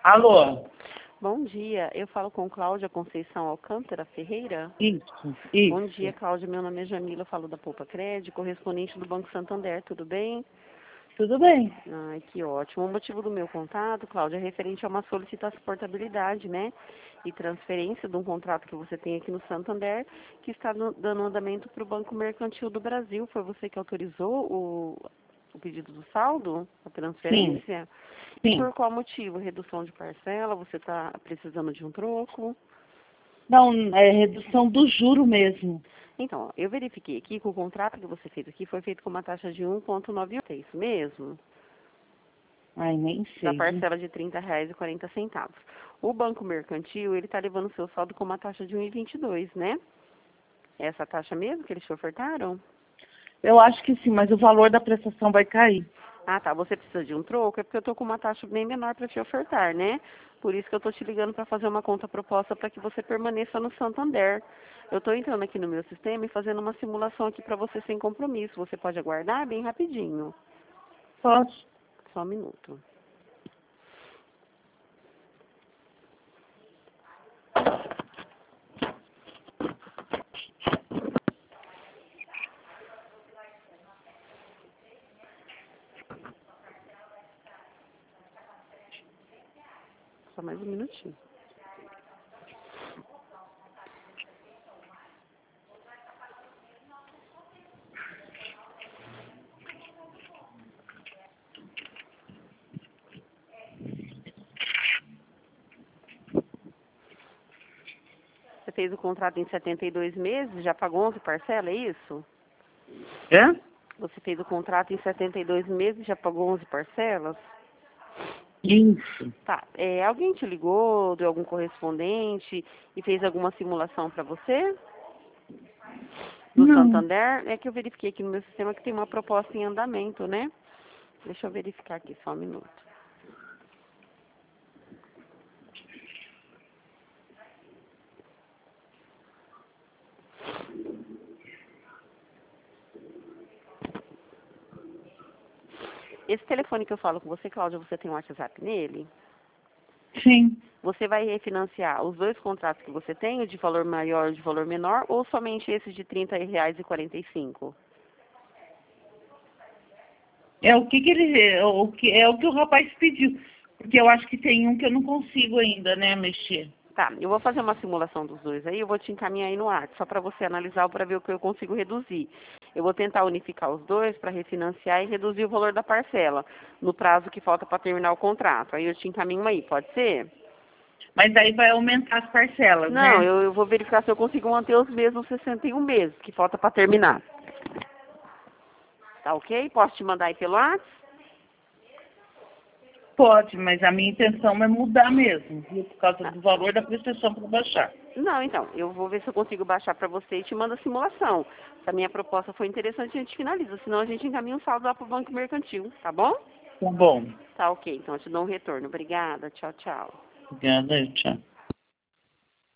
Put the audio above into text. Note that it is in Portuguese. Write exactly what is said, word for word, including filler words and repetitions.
Alô? Bom dia, eu falo com Cláudia Conceição Alcântara Ferreira. Isso, isso. Bom dia, Cláudia. Meu nome é Jamila, eu falo da Poupa Crédito, correspondente do Banco Santander, tudo bem? Tudo bem. Ai, que ótimo. O motivo do meu contato, Cláudia, é referente a uma solicitação de portabilidade, né? E transferência de um contrato que você tem aqui no Santander, que está no- dando andamento para o Banco Mercantil do Brasil. Foi você que autorizou o, o pedido do saldo, a Sim, transferência? E sim. por qual motivo? Redução de parcela? Você está precisando de um troco? Não, é redução do juro mesmo. Então, ó, eu verifiquei aqui que o contrato que você fez aqui foi feito com uma taxa de um vírgula noventa e oito, é isso mesmo? Ai, nem Da sei, viu? parcela de trinta reais e quarenta centavos. O Banco Mercantil, ele está levando o seu saldo com uma taxa de um vírgula vinte e dois, né? É essa taxa mesmo que eles te ofertaram? Eu acho que sim, mas o valor da prestação vai cair. Ah, tá. Você precisa de um troco? É porque eu tô com uma taxa bem menor para te ofertar, né? Por isso que eu tô te ligando para fazer uma conta proposta para que você permaneça no Santander. Eu tô entrando aqui no meu sistema e fazendo uma simulação aqui para você sem compromisso. Você pode aguardar bem rapidinho. Posso? Só um minuto. Só mais um minutinho. Você fez o contrato em setenta e dois meses, já pagou onze parcelas, é isso? É? Você fez o contrato em setenta e dois meses, já pagou onze parcelas? Isso. Tá. É, alguém te ligou, deu algum correspondente e fez alguma simulação para você? Do Não. Santander? É que eu verifiquei aqui no meu sistema que tem uma proposta em andamento, né? Deixa eu verificar aqui, só um minuto. Esse telefone que eu falo com você, Cláudia, você tem um WhatsApp nele? Sim. Você vai refinanciar os dois contratos que você tem, o de valor maior e o de valor menor, ou somente esse de trinta reais e quarenta e cinco? É o que, que ele. É o que, é o que o rapaz pediu. Porque eu acho que tem um que eu não consigo ainda, né, mexer. Tá, eu vou fazer uma simulação dos dois aí, eu vou te encaminhar aí no WhatsApp, só para você analisar para ver o que eu consigo reduzir. Eu vou tentar unificar os dois para refinanciar e reduzir o valor da parcela, no prazo que falta para terminar o contrato. Aí eu te encaminho aí, pode ser? Mas aí vai aumentar as parcelas, Não, né? eu, eu vou verificar se eu consigo manter os mesmos sessenta e um meses, que falta para terminar. Tá ok? Posso te mandar aí pelo WhatsApp? Pode, mas a minha intenção é mudar mesmo, viu? Por causa Tá. do valor da prestação para baixar. Não, então, eu vou ver se eu consigo baixar para você e te mando a simulação. Se a minha proposta for interessante, a gente finaliza. Senão a gente encaminha um saldo lá para o Banco Mercantil, tá bom? Tá bom. Tá ok, então eu te dou um retorno. Obrigada, tchau, tchau. Obrigada, tchau.